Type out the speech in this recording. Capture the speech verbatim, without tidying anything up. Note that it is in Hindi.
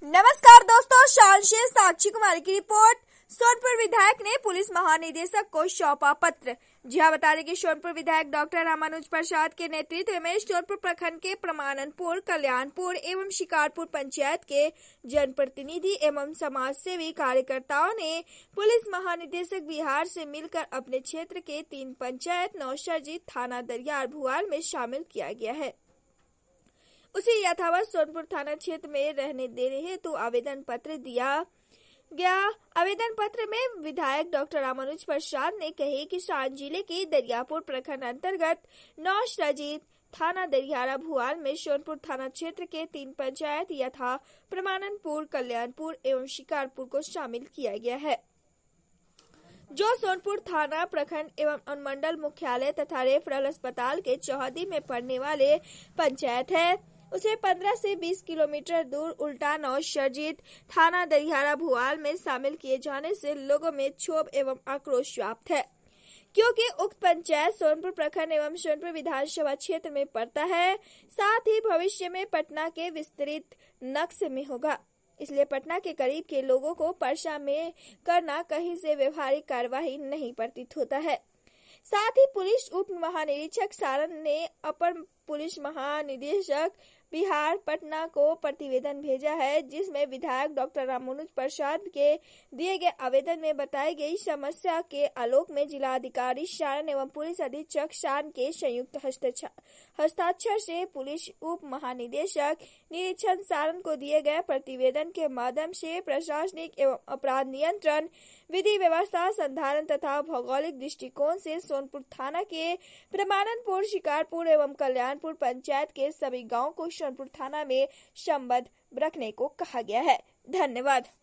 नमस्कार दोस्तों, शान से साक्षी कुमारी की रिपोर्ट। सोनपुर विधायक ने पुलिस महानिदेशक को सौंपा पत्र। जी हाँ, बता दें कि सोनपुर विधायक डॉक्टर रामानुज प्रसाद के नेतृत्व में सोनपुर प्रखंड के प्रमाणनपुर, कल्याणपुर एवं शिकारपुर पंचायत के जनप्रतिनिधि एवं समाज सेवी कार्यकर्ताओं ने पुलिस महानिदेशक बिहार से मिलकर अपने क्षेत्र के तीन पंचायत नौसर्जित थाना दरियार भुआल में शामिल किया गया है। उसी यथावत सोनपुर थाना क्षेत्र में रहने देने हेतु आवेदन पत्र दिया गया। आवेदन पत्र में विधायक डॉक्टर रामानुज प्रसाद ने कहे कि शान जिले के दरियापुर प्रखंड अंतर्गत नौसर्जित थाना दरियारा भुआल में सोनपुर थाना क्षेत्र के तीन पंचायत यथा प्रमाणनपुर, कल्याणपुर एवं शिकारपुर को शामिल किया गया है, जो सोनपुर थाना प्रखंड एवं अनुमंडल मुख्यालय तथा रेफरल अस्पताल के चौहदी में पड़ने वाले पंचायत है। उसे पंद्रह से बीस किलोमीटर दूर उल्टा नौसर्जित थाना दरियारा भुआल में शामिल किए जाने से लोगों में क्षोभ एवं आक्रोश व्याप्त है, क्योंकि उक्त पंचायत सोनपुर प्रखंड एवं सोनपुर विधानसभा क्षेत्र में पड़ता है, साथ ही भविष्य में पटना के विस्तृत नक्शे में होगा। इसलिए पटना के करीब के लोगों को परसा में करना कहीं से व्यवहारिक कार्यवाही नहीं प्रतीत होता है। साथ ही पुलिस उप महानिरीक्षक सारण ने अपर पुलिस महानिदेशक बिहार पटना को प्रतिवेदन भेजा है, जिसमें विधायक डॉक्टर रामानुज प्रसाद के दिए गए आवेदन में बताई गई समस्या के आलोक में जिलाधिकारी सारण एवं पुलिस अधीक्षक सारण के संयुक्त हस्ताक्षर से पुलिस उप महानिदेशक निरीक्षण सारण को दिए गए प्रतिवेदन के माध्यम से प्रशासनिक एवं अपराध नियंत्रण, विधि व्यवस्था, संधारण तथा भौगोलिक दृष्टिकोण से सोनपुर थाना के प्रमाणनपुर, शिकारपुर एवं कल्याणपुर पंचायत के सभी गांवों को सोनपुर थाना में संबद्ध रखने को कहा गया है। धन्यवाद।